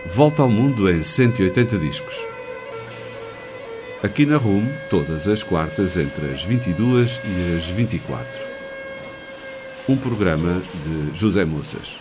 Volta ao mundo em 180 discos. Aqui na RUM, todas as quartas entre as 22 e as 24. Um programa de José Moças.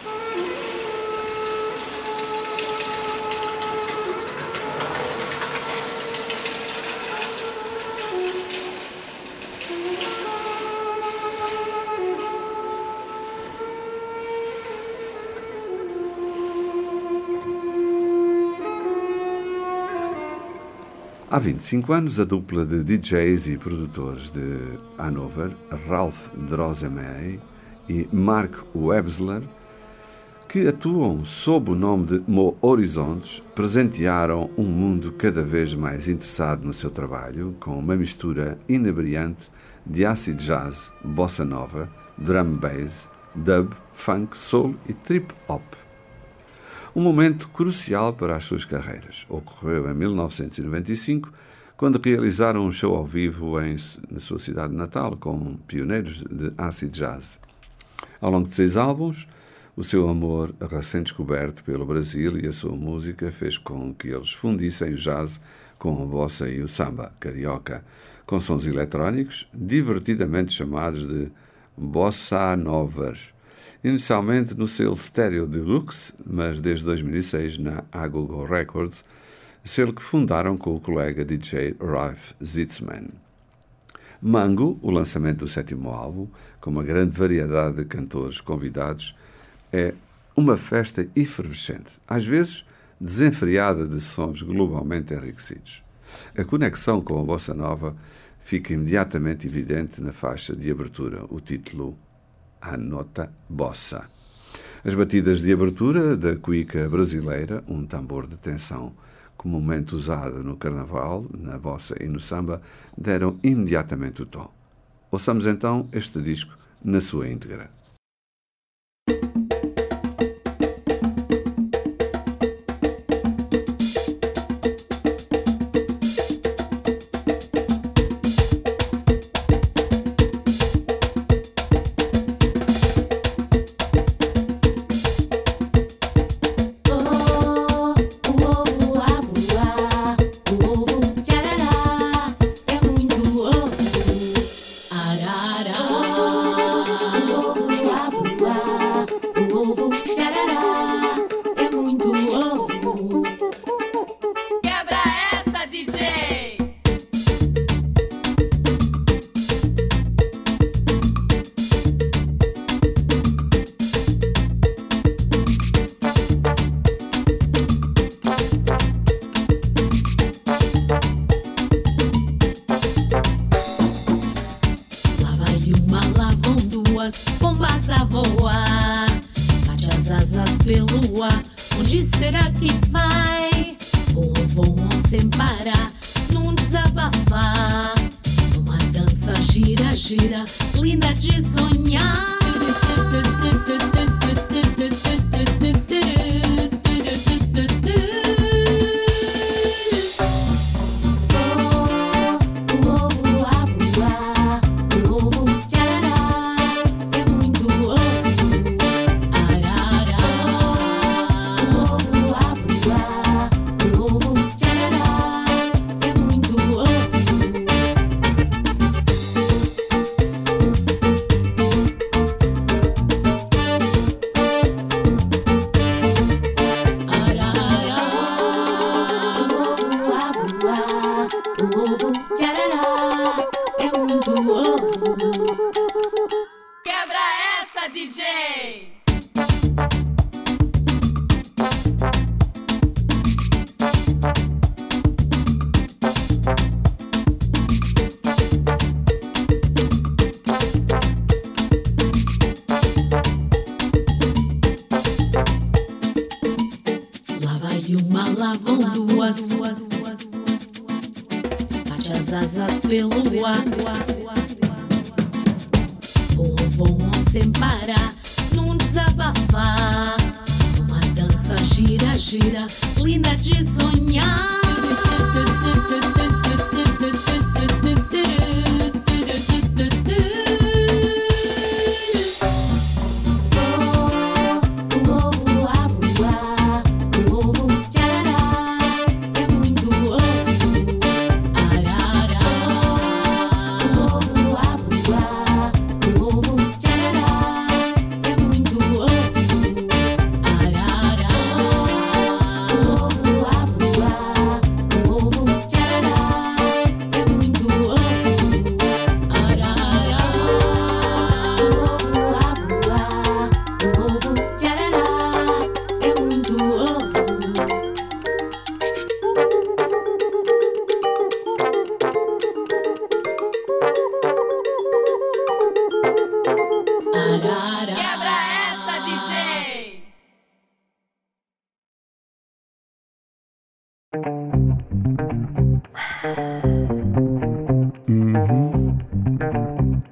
Há 25 anos, a dupla de DJs e produtores de Hannover, Ralph Drosselmeyer e Mark Websler, que atuam sob o nome de Mo Horizontes, presentearam um mundo cada vez mais interessado no seu trabalho, com uma mistura inebriante de acid jazz, bossa nova, drum bass, dub, funk, soul e trip-hop. Um momento crucial para as suas carreiras. Ocorreu em 1995, quando realizaram um show ao vivo na sua cidade natal, com pioneiros de acid jazz. Ao longo de 6 álbuns, o seu amor recém-descoberto pelo Brasil e a sua música fez com que eles fundissem o jazz com a bossa e o samba carioca, com sons eletrónicos, divertidamente chamados de bossa novas. Inicialmente no selo Stereo Deluxe, mas desde 2006 na Agogo Records, selo que fundaram com o colega DJ Ralph Zitzman. Mango, o lançamento do 7º álbum, com uma grande variedade de cantores convidados, é uma festa efervescente, às vezes desenfreada de sons globalmente enriquecidos. A conexão com a bossa nova fica imediatamente evidente na faixa de abertura, o título A Nota Bossa. As batidas de abertura da cuíca brasileira, um tambor de tensão comumente usado no carnaval, na bossa e no samba, deram imediatamente o tom. Ouçamos então este disco na sua íntegra.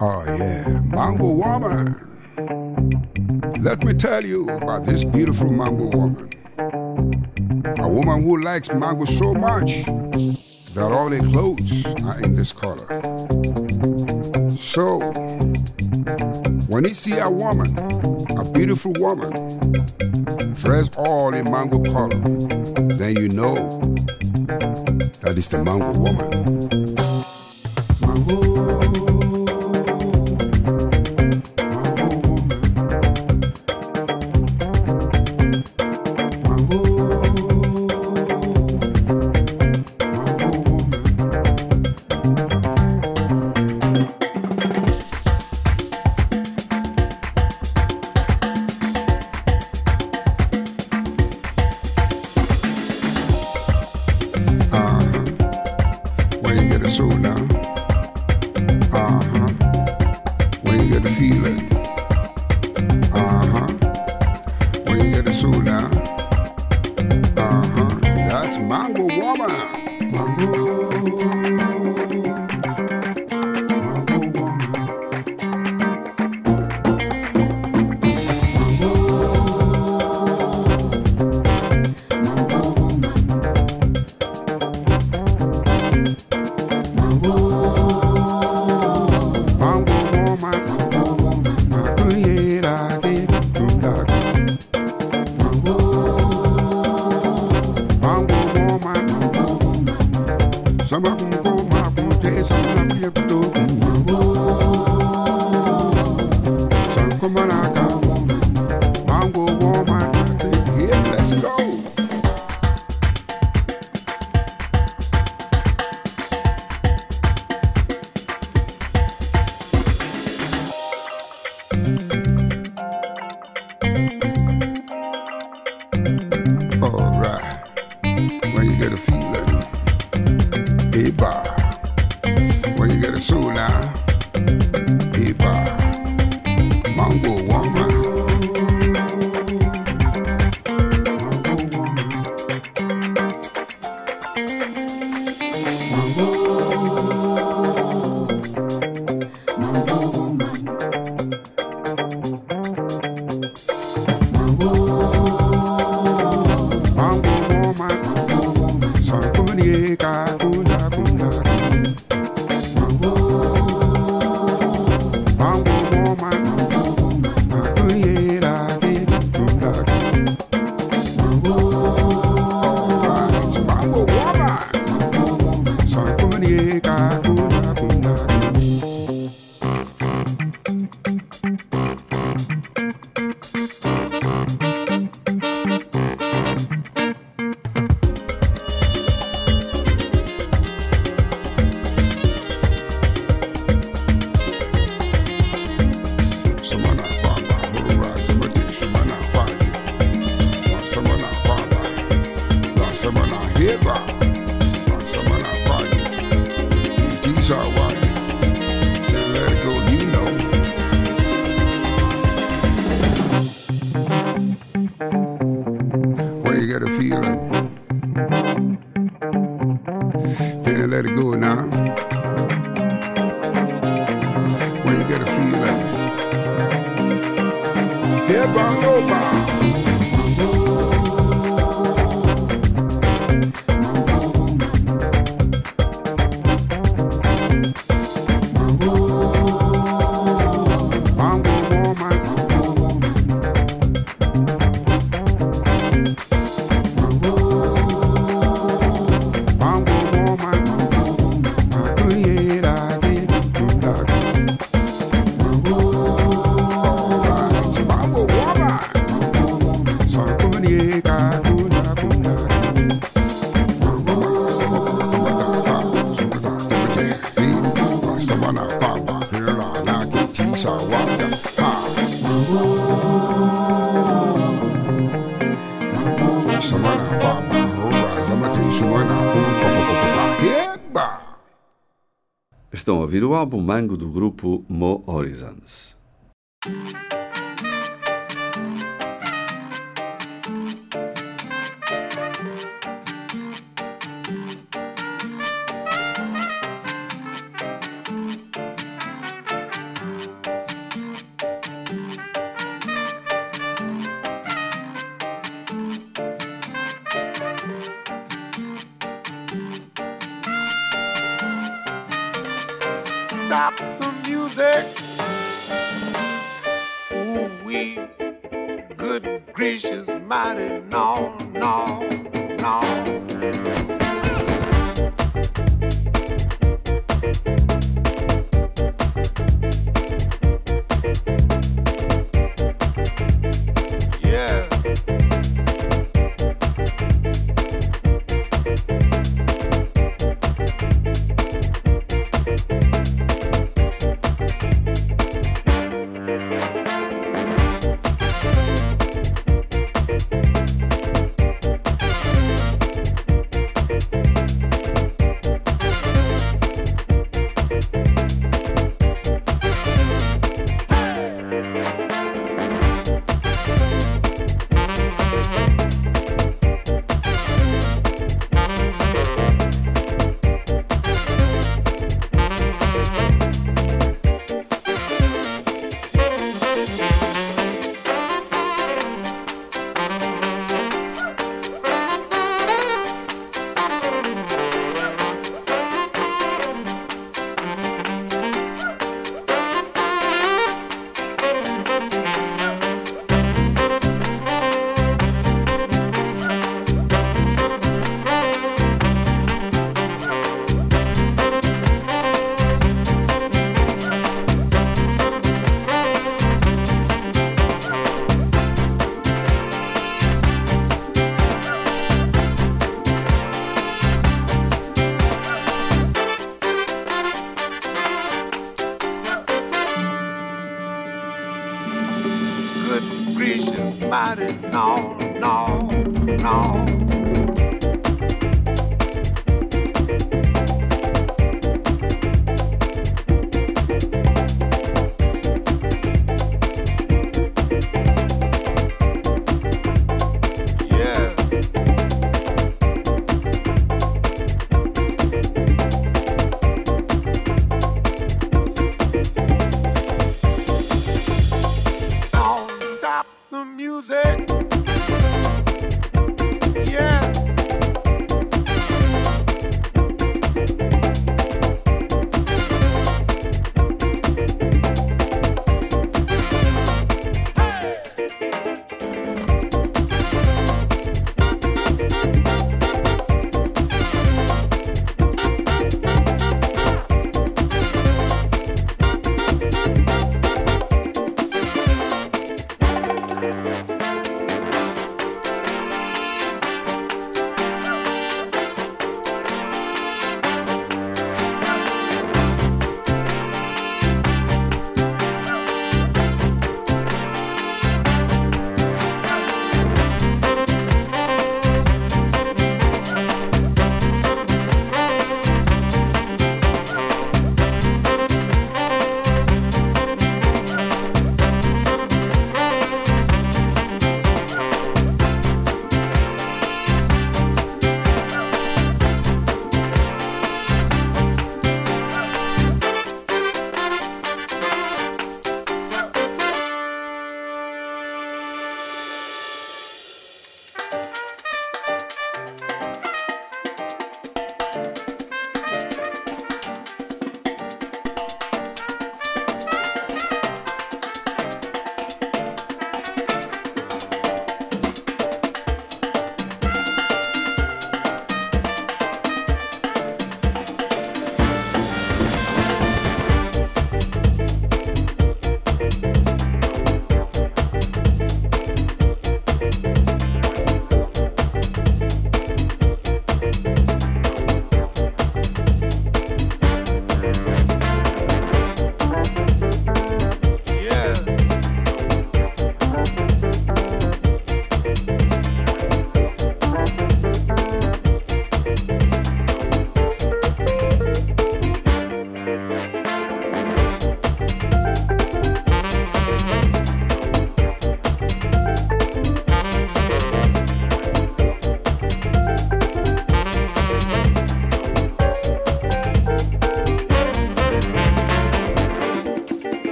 Oh yeah, Mango Woman. Let me tell you about this beautiful Mango Woman. A woman who likes mango so much that all her clothes are in this color. So, when you see a woman, a beautiful woman, dressed all in mango color, then you know that is the Mango Woman. Mango. Estão a ouvir o álbum Mango do grupo Mo Horizons. stop the music. Ooh, we good gracious mighty, no, no, no. No, no, no.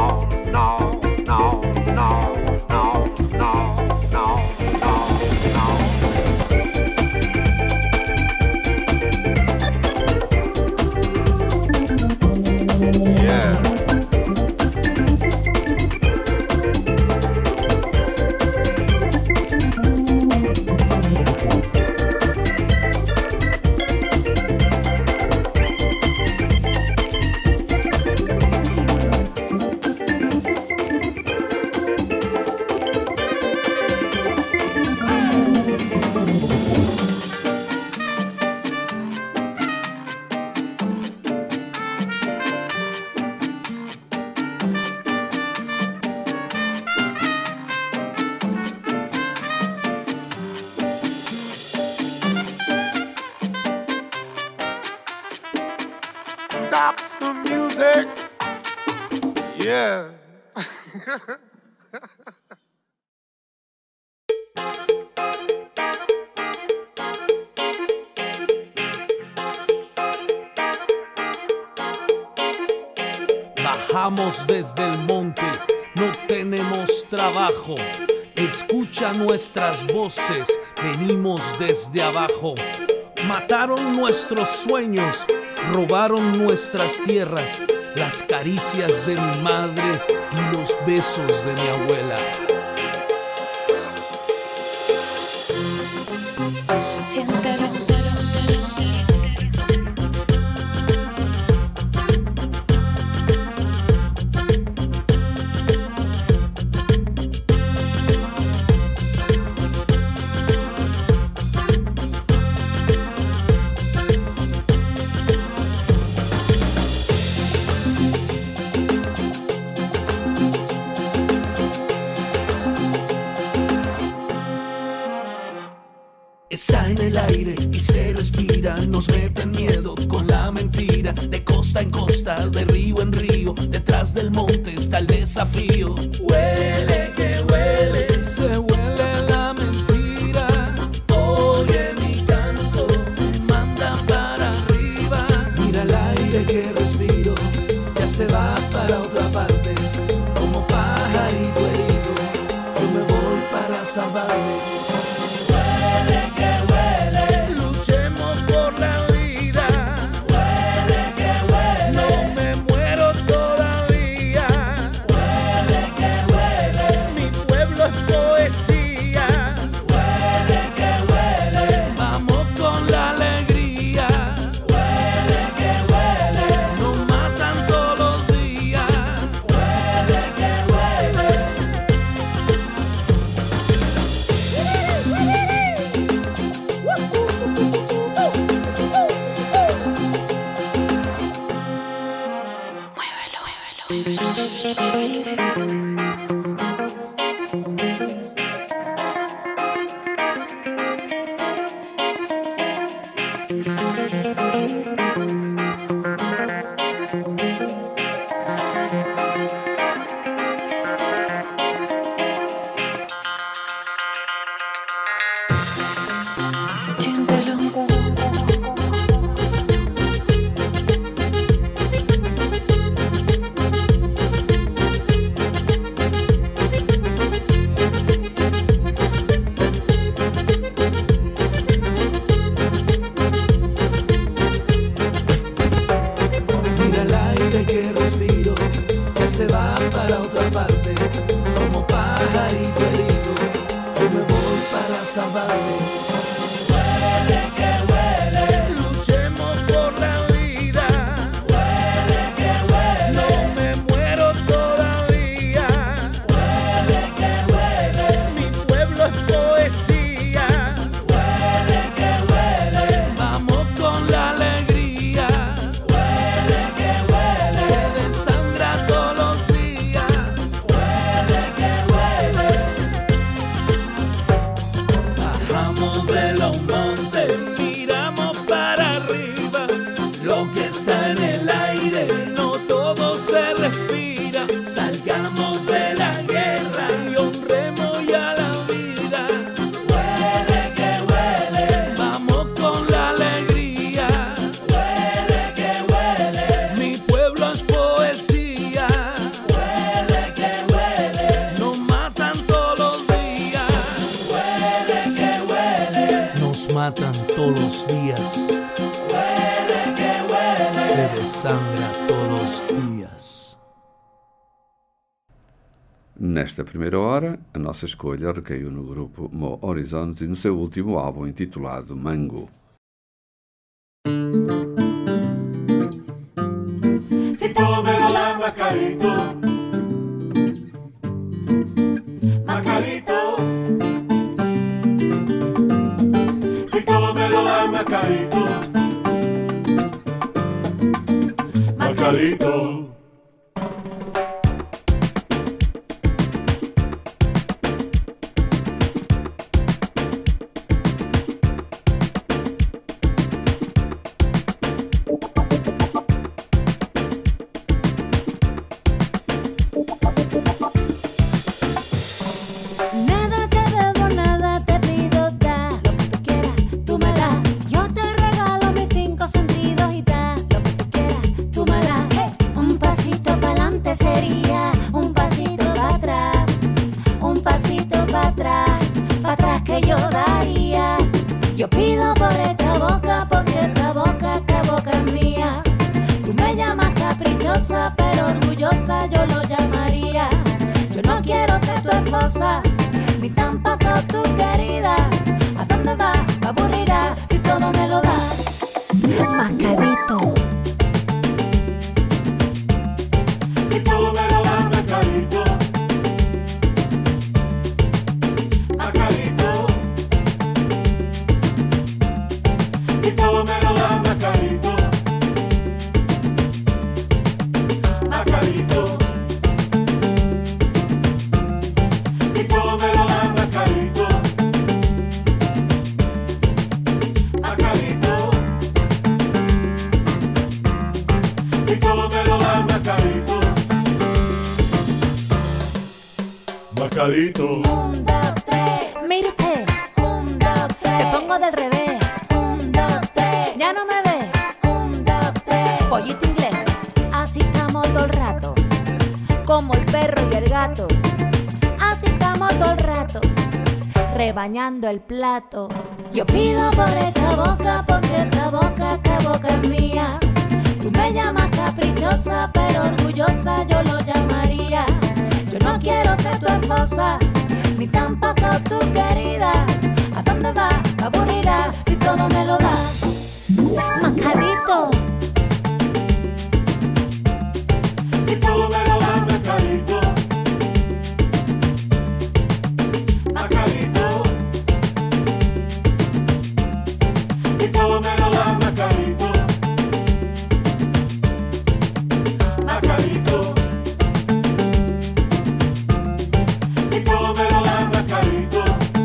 No. stop the music. Yeah. Bajamos desde el monte, no tenemos trabajo. Escucha nuestras voces, venimos desde abajo. Mataron nuestros sueños, robaron nuestras tierras, las caricias de mi madre y los besos de mi abuela. Siéntelo. Está en el aire y se respira, nos meten miedo con la mentira. De costa en costa, de río en río, detrás del monte está el desafío. Huele que huele, se huele la mentira. Oye mi canto, me manda para arriba. Mira el aire que respiro, ya se va para otra parte. Como pajarito herido, yo me voy para salvarme. Nesta primeira hora, a nossa escolha recaiu no grupo Mo Horizons e no seu último álbum intitulado Mango. Si come la Macarito, Macarito, si come la Macarito, Macarito. Yo pido por esta boca porque esta boca es mía. Tú me llamas caprichosa, pero orgullosa yo lo llamaría. Yo no quiero ser tu esposa, ni tampoco tu querida. ¿A dónde vas? Aburrida si todo me lo das. Mascadito. Si todo me lo das, mascadito. Mascadito. Si todo me lo das, mascadito. Mascadito. Si todo me lo das, mascadito. Mascadito. Si todo me lo das, mascadito. Mascadito. 1, 2, 3. Mire usted. 1, 2, 3. Te pongo del revés. 1, 2, 3. Ya no me ves. 1, 2, 3. Pollito inglés. Así estamos todo el rato. Como el perro y el gato. Así estamos todo el rato. Rebañando el plato. Yo pido por esta boca porque esta boca es mía. Tú me llamas caprichosa, pero orgullosa yo lo llamaría. Yo no quiero ser tu esposa, ni tampoco tu querida. ¿A dónde vas? Aburrida si todo me lo das. Mascadito. Si todo me lo das, mascadito. Mascadito. Si todo me lo das, mascadito. Mascadito. Si todo me lo das, mascadito.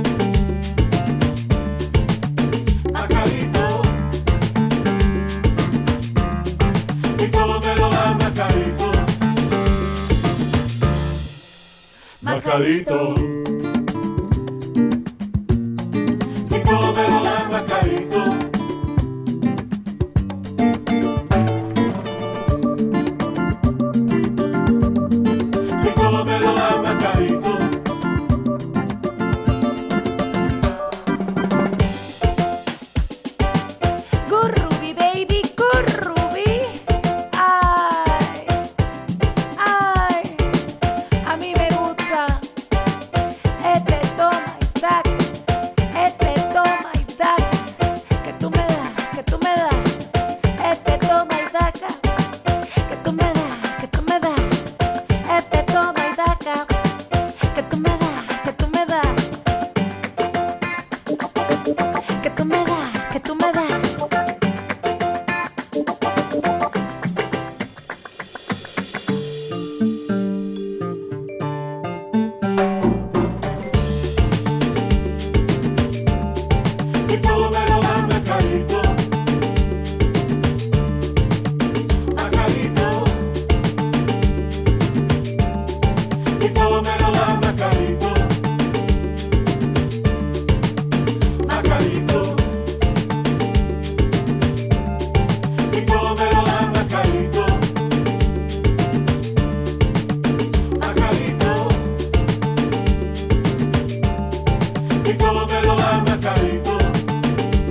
Mascadito. Si todo me lo das, mascadito. Mascadito. Si todo me lo das, mascadito. Si todo me lo das, mascadito. Gurrubi, baby, gurrubi. Ay, ay, a mí me gusta. Este toma y tac, este toma y tac. Que tú me das, que tú me das. Este toma y taca. Que tú me das, que tú me das. Este toma y taca. Que tú me das, que tú me das. Que tú me das, que tú me das. Si todo me lo das, mascadito. Mascadito. Si todo me lo das, mascadito. Mascadito. Si todo me lo das, mascadito. Mascadito. Si todo me lo das, mascadito.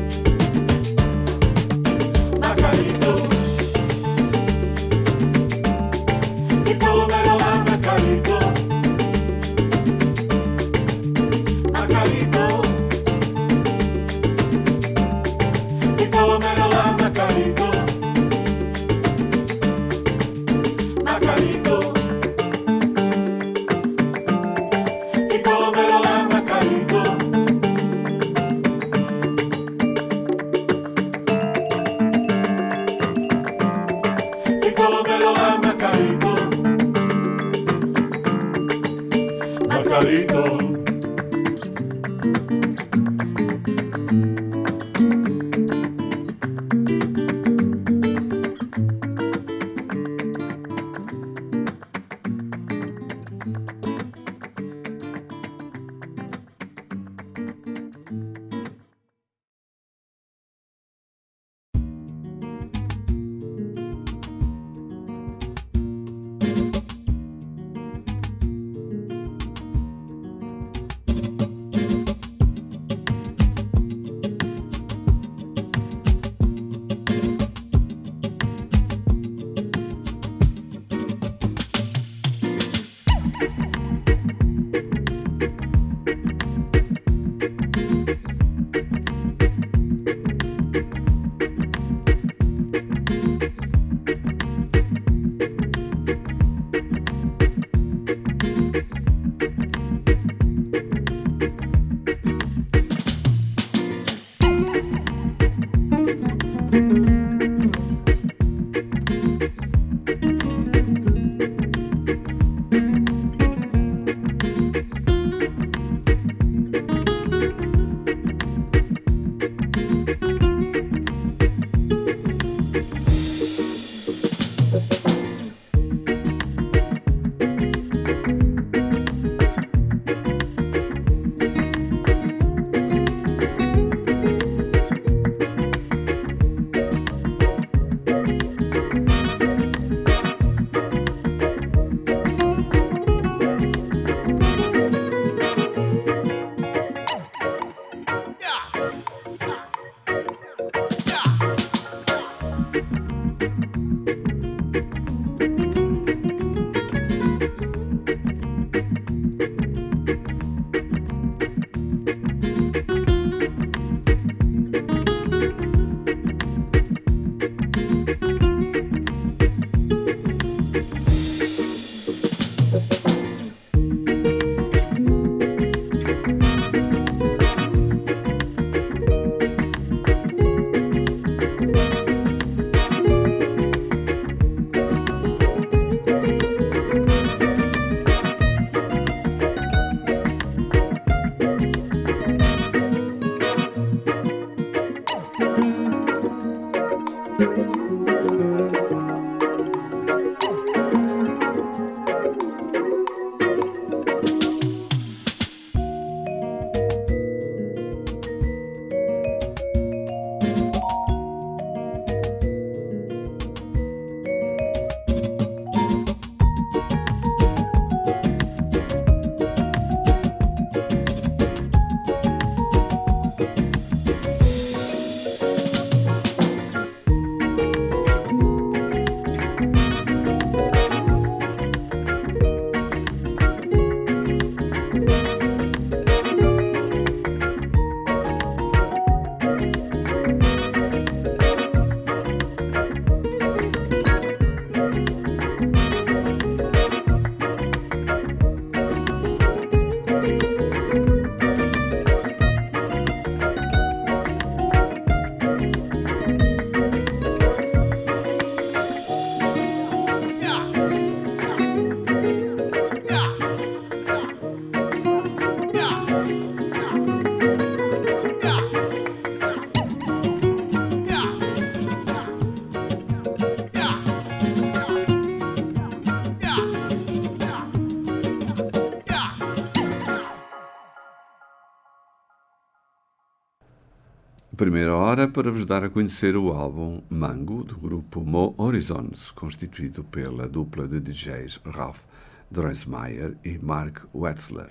Primeira hora para vos dar a conhecer o álbum Mango, do grupo Mo Horizons, constituído pela dupla de DJs Ralph Drosmeyer e Mark Wetzler.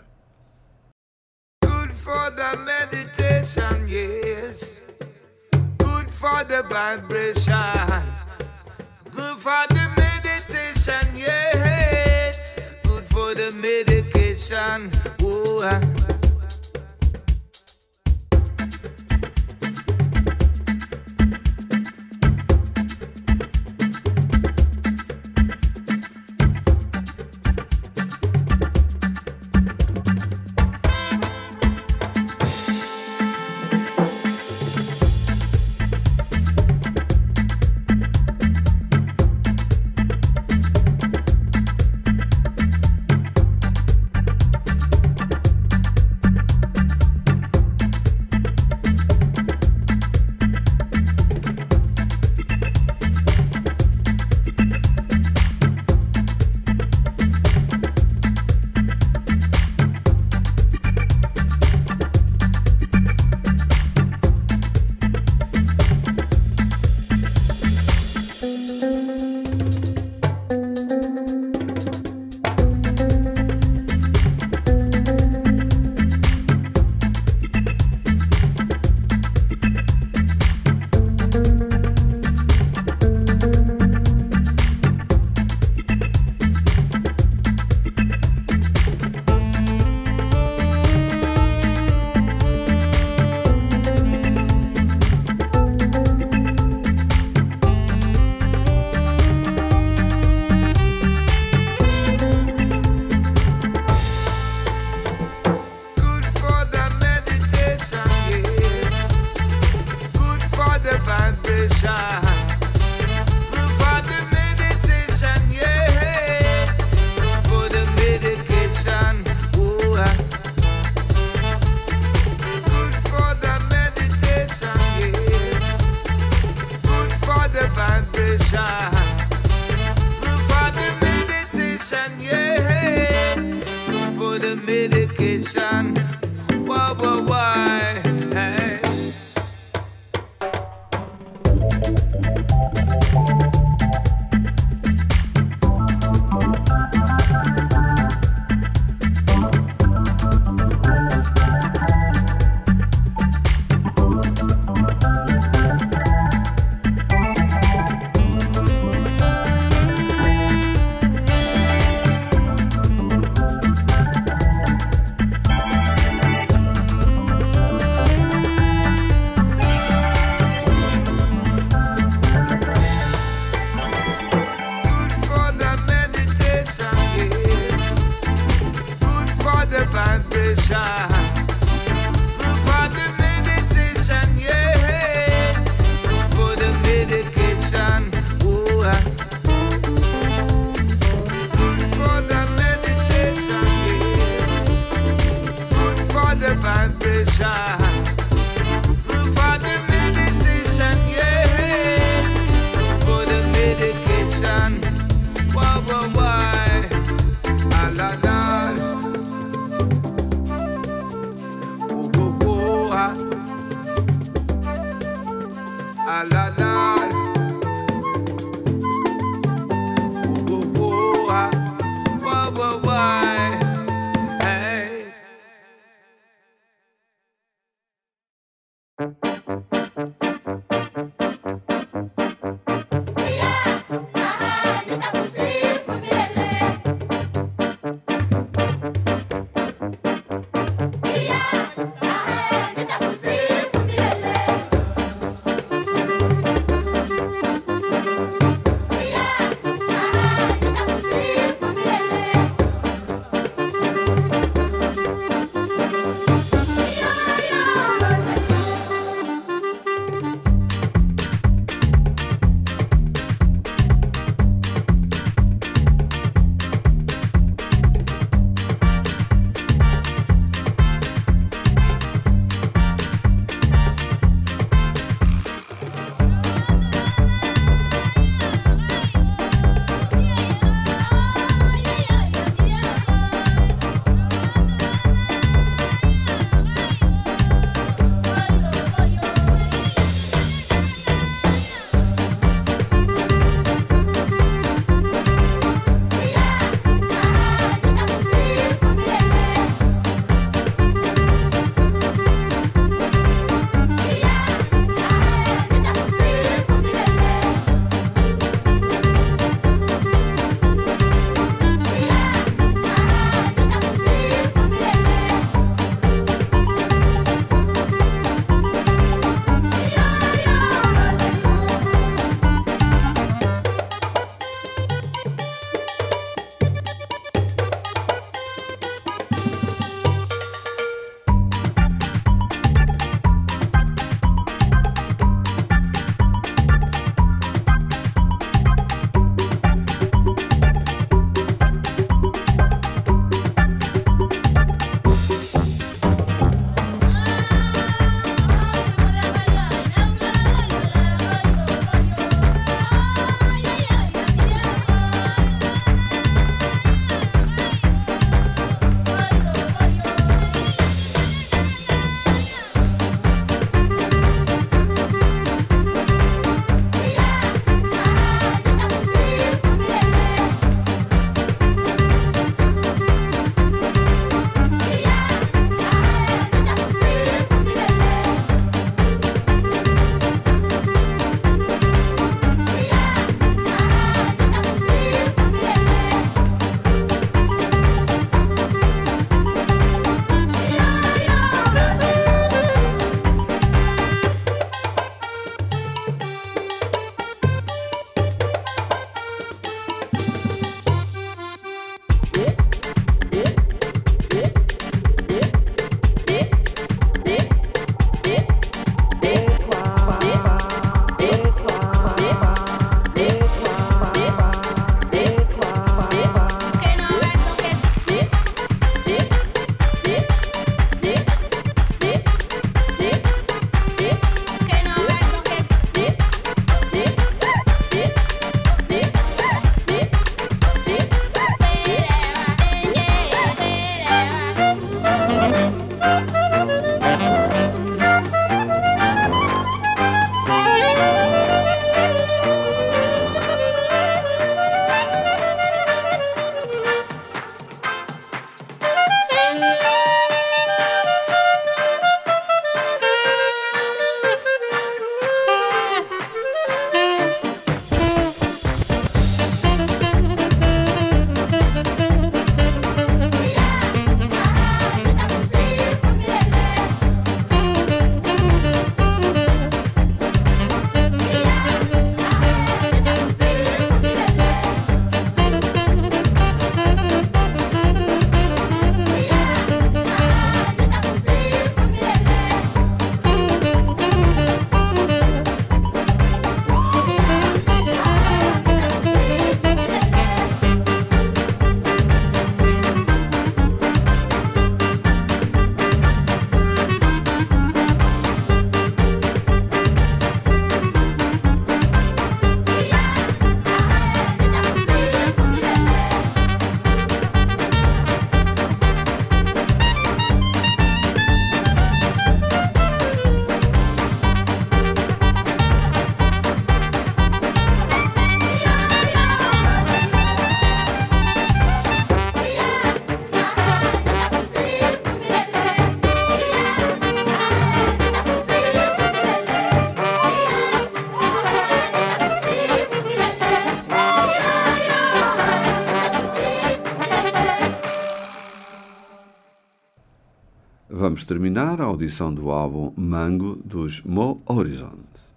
Good for the meditation, yes. Good for the vibration. Good for the meditation, yes. Good for the medication, oh. Ah la la. Ooh, ooh, ooh, ah. Whoa, whoa, whoa. Hey. vamos terminar a audição do álbum Mango dos Mo Horizons.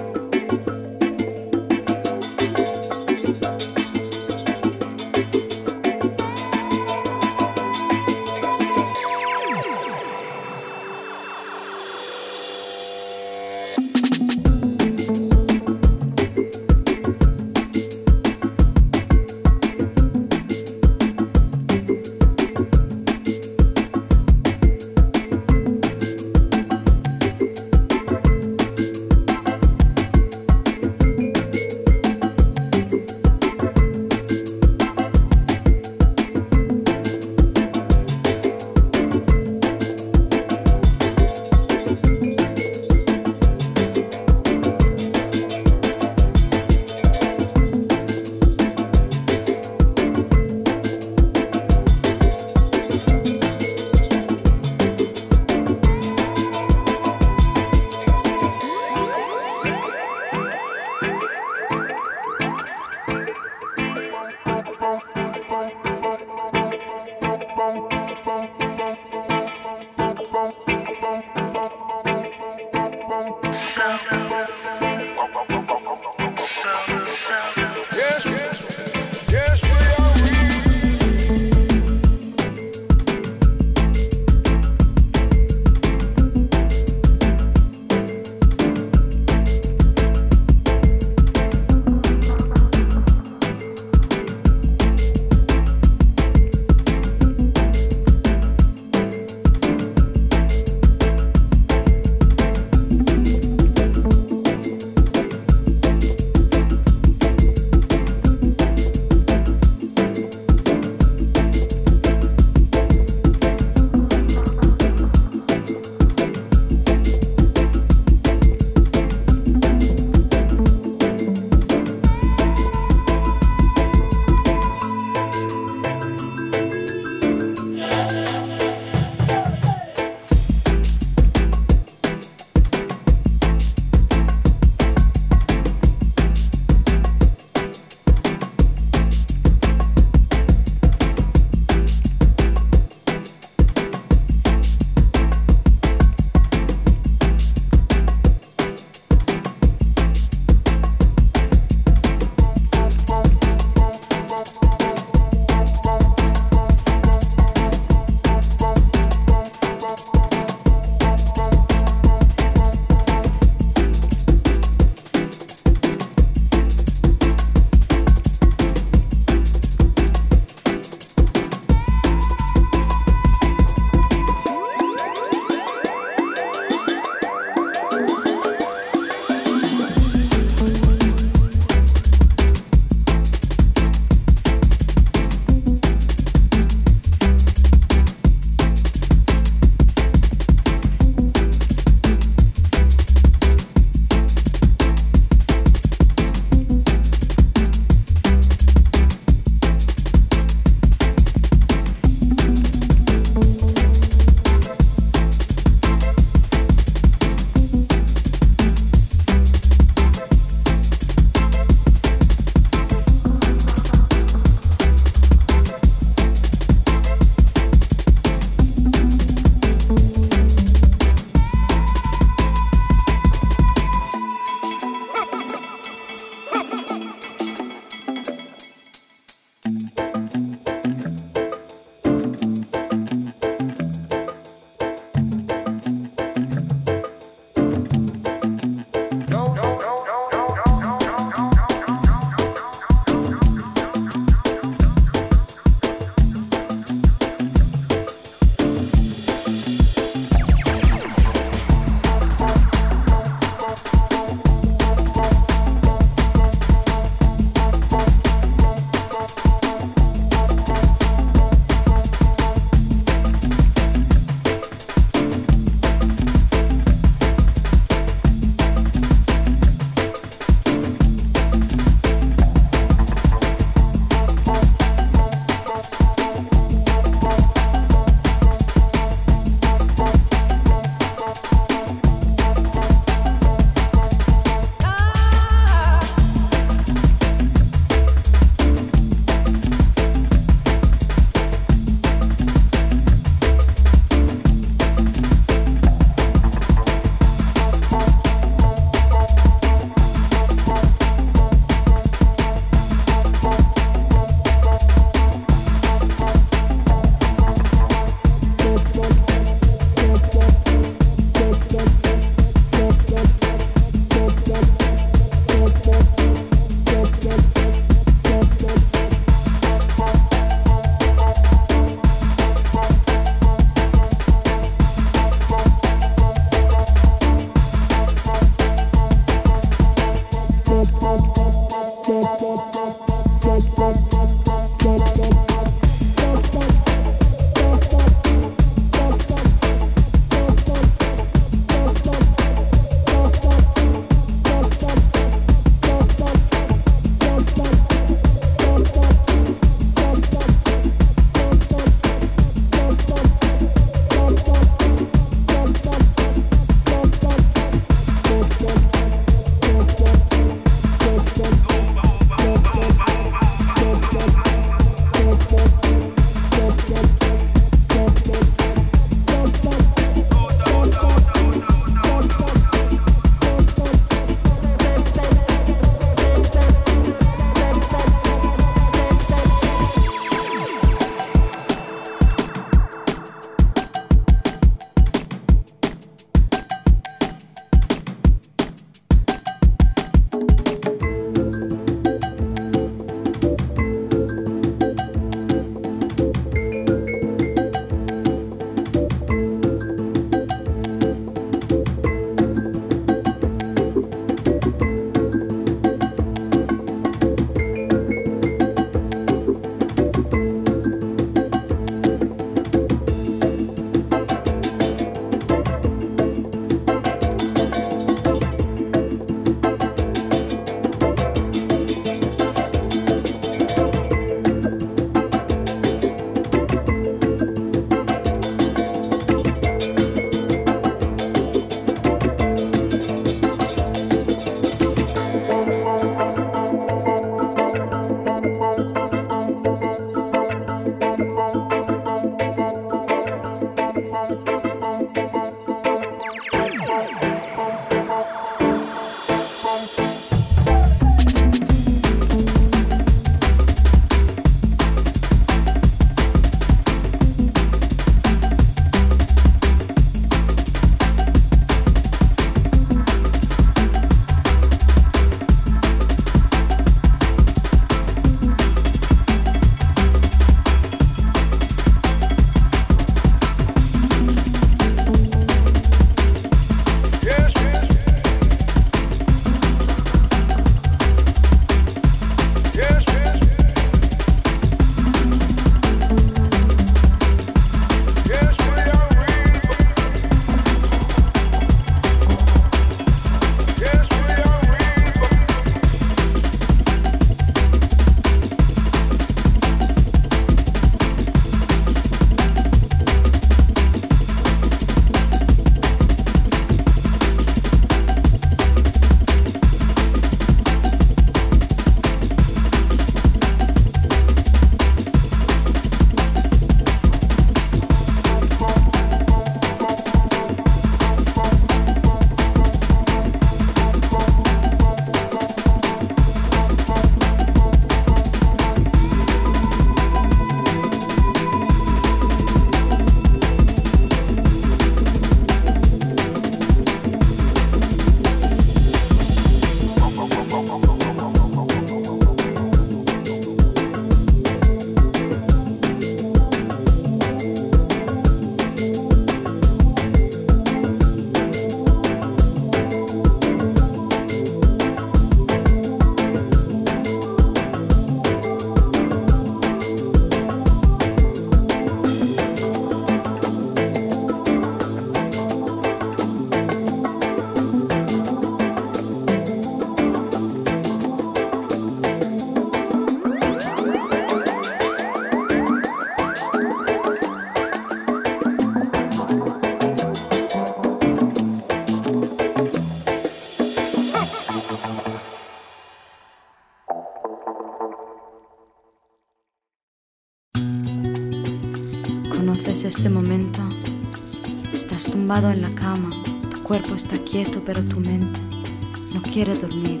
este momento. Estás tumbado en la cama, tu cuerpo está quieto, pero tu mente no quiere dormir.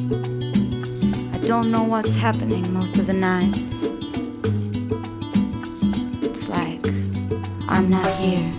I don't know what's happening most of the nights. It's like I'm not here.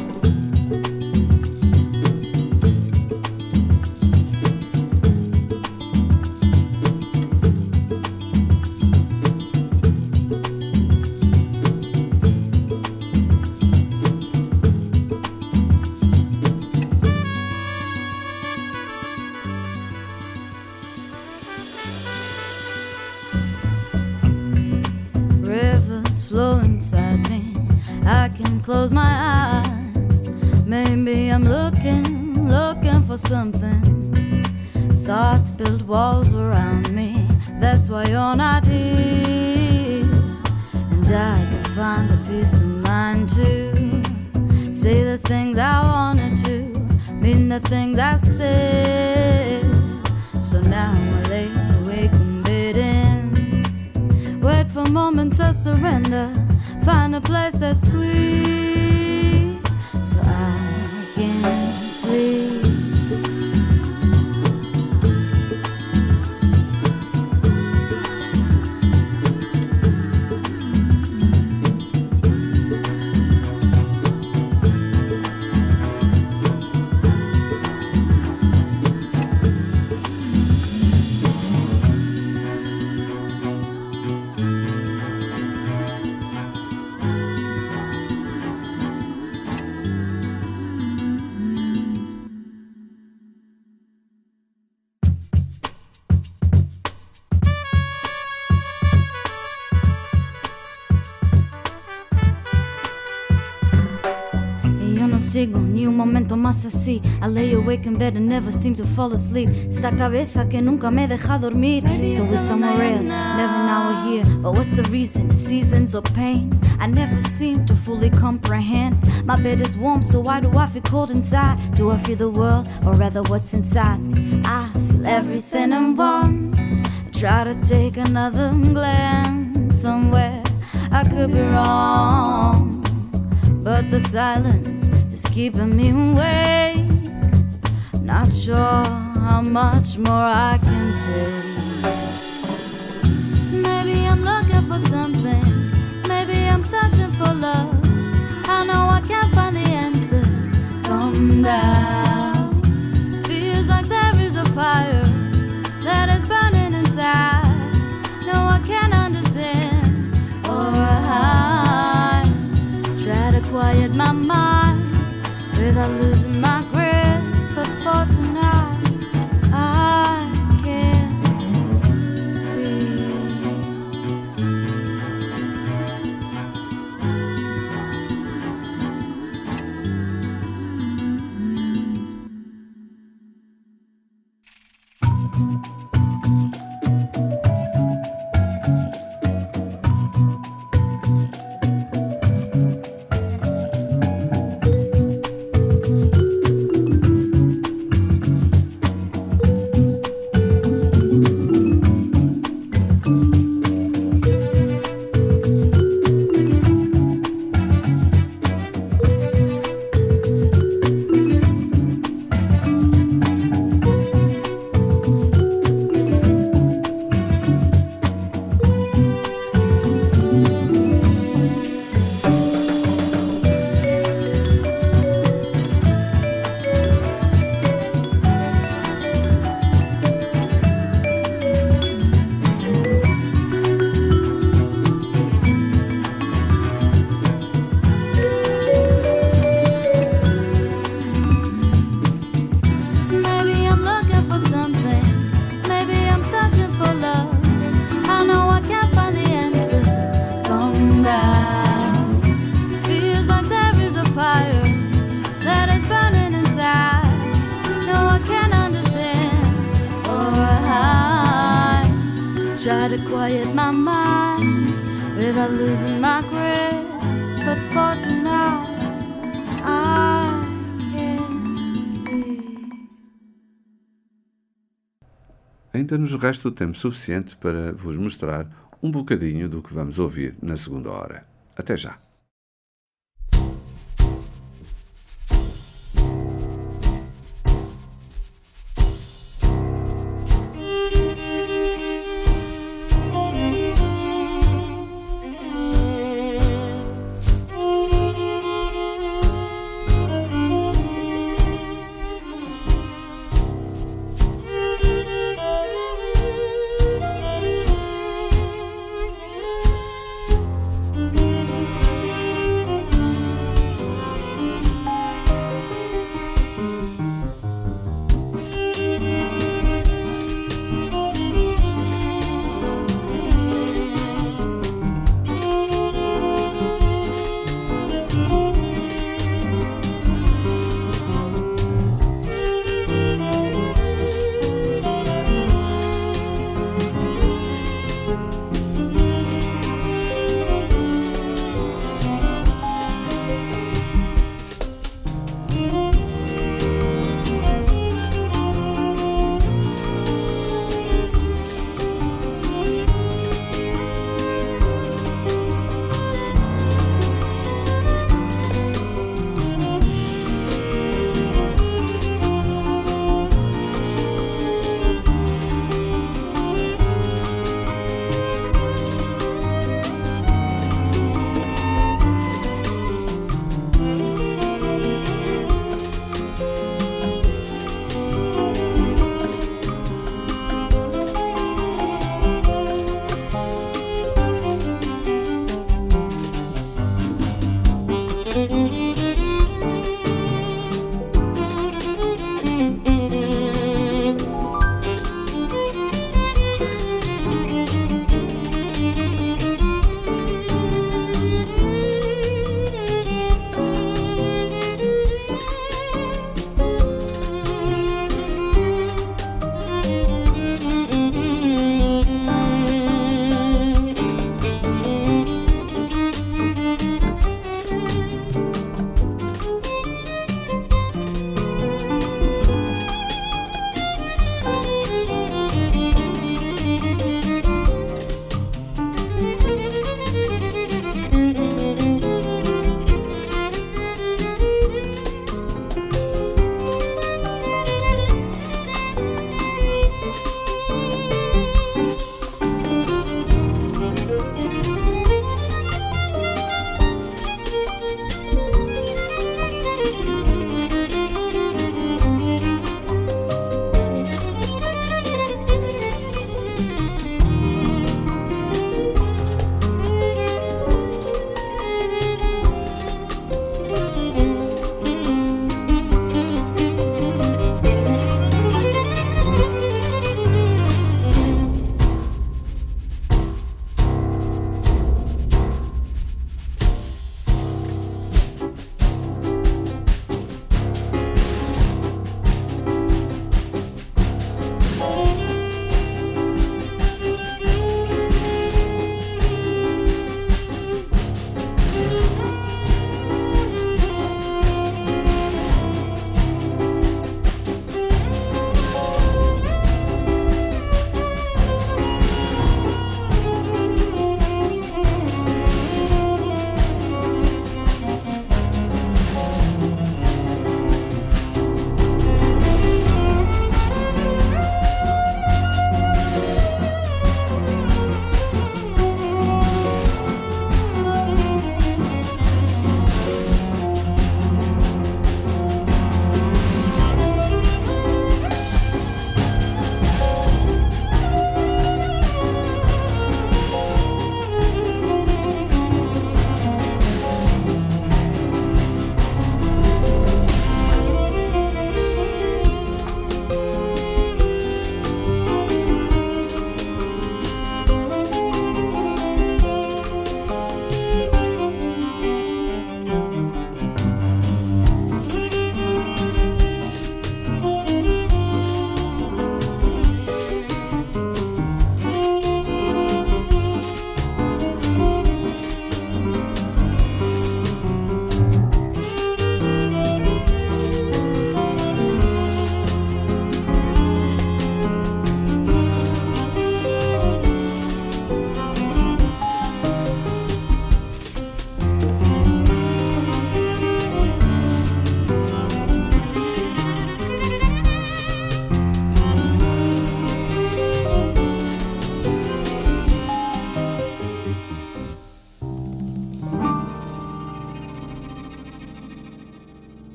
Close my eyes. Maybe I'm looking for something. Thoughts build walls around me. That's why you're not here. And I can find a peace of mind too. Say the things I wanted to, mean the things I said. So now I lay awake and waiting. Wait for moments of surrender. Find a place that's sweet, so I can sleep. Sigo ni un momento más así. I lay awake in bed and never seem to fall asleep. Esta cabeza que nunca me deja dormir. It's always somewhere else, never now or here. But what's the reason? It's seasons of pain I never seem to fully comprehend. My bed is warm, so why do I feel cold inside? Do I feel the world, or rather what's inside me? I feel everything at once. I try to take another glance somewhere. I could be wrong, but the silence keeping me awake. Not sure how much more I can take. Maybe I'm looking for something. Maybe I'm searching for love. I know I can't find the answer. Come down. Feels like there is a fire that is burning inside. No, I can't understand. Or I try to quiet my mind without losing my grip, but for tonight I can't sleep. Try to quiet my mind without losing my grip, but for tonight I can't sleep. Ainda nos resta o tempo suficiente para vos mostrar um bocadinho do que vamos ouvir na segunda hora. Até já!